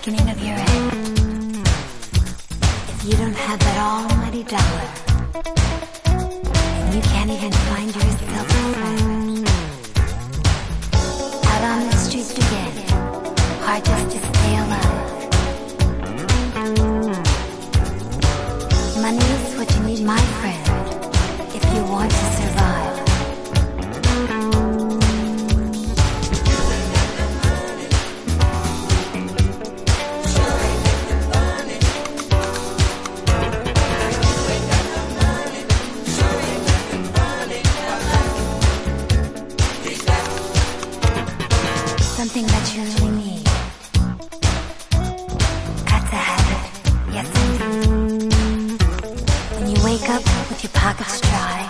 beginning of your end. If you don't have that almighty dollar, and you can't even find yourself a friend, out on the streets again, hard just to stay alive. Money is what you need, my friend, if you want to survive. Something that you really need. Got to have it, yes indeed. When you wake up with your pockets dry,